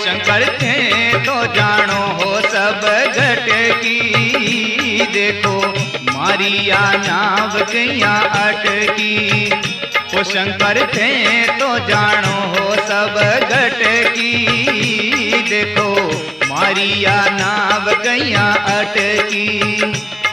शंकर थे तो जानो हो सब घट की। देखो मारिया नाव कैया अटकी। वो शंकर थे तो जानो हो सब घट की। देखो मारिया नाव कैया अटकी।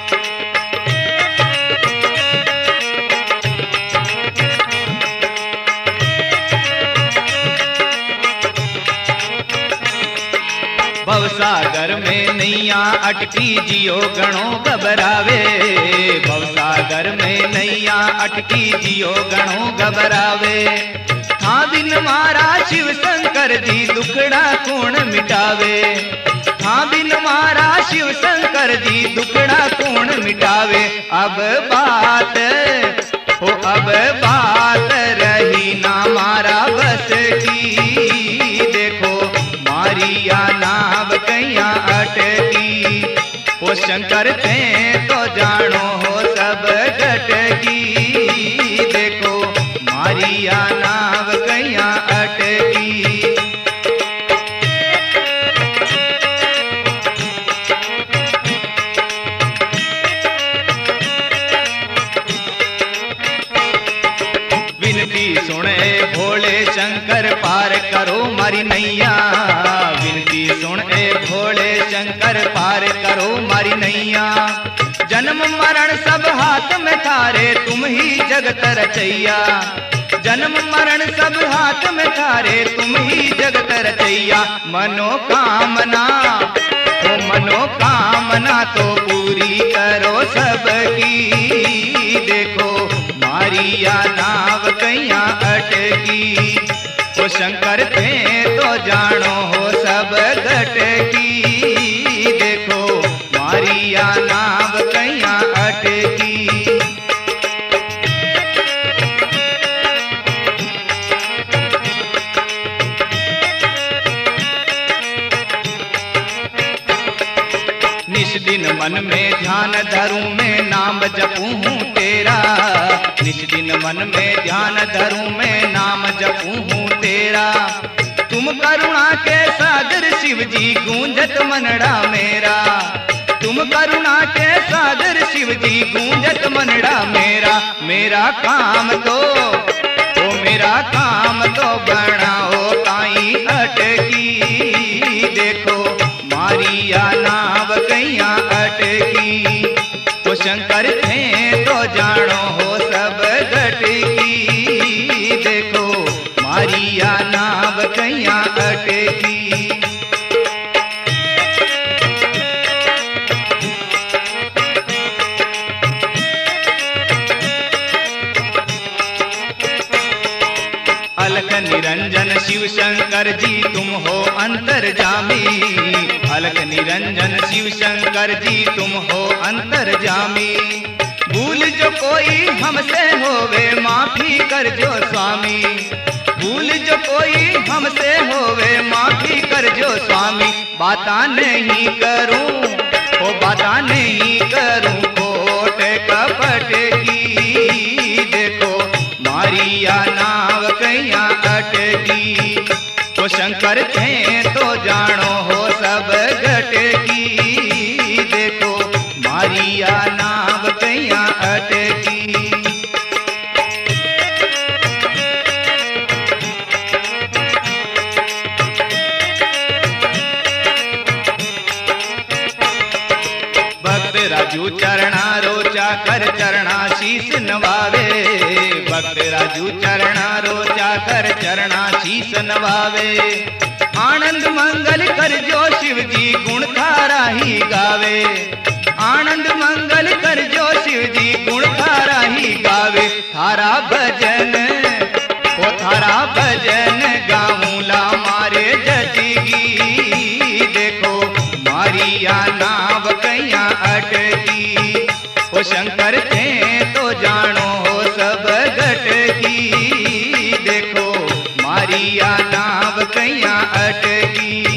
भवसागर में नैया अटकी जियो गणो घबरावे। भवसागर में नैया अटकी जियो गणो घबरावे। हाँ बिन मारा शिव शंकर जी दुखड़ा कौन मिटावे। हाँ बिन मारा शिव शंकर जी दुखड़ा कौन मिटावे। अब बात रही ना मारा बस की। देखो मारिया नाव कैया अटकी। वो शंकर थे तो जानो हो सब घटकी। देखो मारिया नाव कैया अटकी। विनती सुने भोले शंकर पार करो मारी नैया। विनती सुने भोले शंकर पार करो मारी नैया। जन्म मरण सब हाथ में थारे तुम ही जगत रचैया। जन्म मरण सब हाथ में थारे तुम ही जगत रचैया। मनोकामना तो पूरी करो सबकी। देखो मारिया नाव कैया अटकी। वो शंकर थे तो जानो हो सब घटकी। देखो मारिया नाव कैया अटकी। निस दिन मन में ध्यान धरूं मैं नाम जपूं हूँ तेरा। निस दिन मन में ध्यान धरूं मैं नाम जपूं हूँ तेरा। तुम करुणा के सागर शिव जी गूंजत मनड़ा मेरा। तुम करुणा के सागर शिव जी गूंजत मनड़ा मेरा। मेरा काम तो बनाओ ताई अटकी। देखो मारिया नाव कैया अटकी। वो शंकर थे तो जानो हो सब घटकी। देखो मारिया नाव कैया अटकी। अलख निरंजन शिव शंकर जी तुम हो अंतर्जामी। अलख निरंजन शिव शंकर जी तुम हो अंतर्जामी। भूल जो कोई हमसे होवे माफी कर जो स्वामी। भूल जो कोई हमसे होवे माफी कर जो स्वामी। बाता नहीं करूं खोट कपट की। देखो मारिया नाव कैया अटकी। वो शंकर थे तो जानो हो सब घटकी। देखो मारिया नाव कैया अटकी। भक्त राजू चरणा रोचा कर चरणा शीस नवावे। भक्त राजू चरणा रोचा कर चरणा शीस नवावे। आनंद मंगल कर जो शिव जी गुण थारा ही गावे। आनंद मंगल कर जो शिव जी गुण थारा ही गावे। थारा भजन गाऊला मारे जचगी। देखो मारिया नाव कैया अटकी। वो शंकर थे तो जानो हो सब घटकी। देखो मारिया नाव कैया अटकी।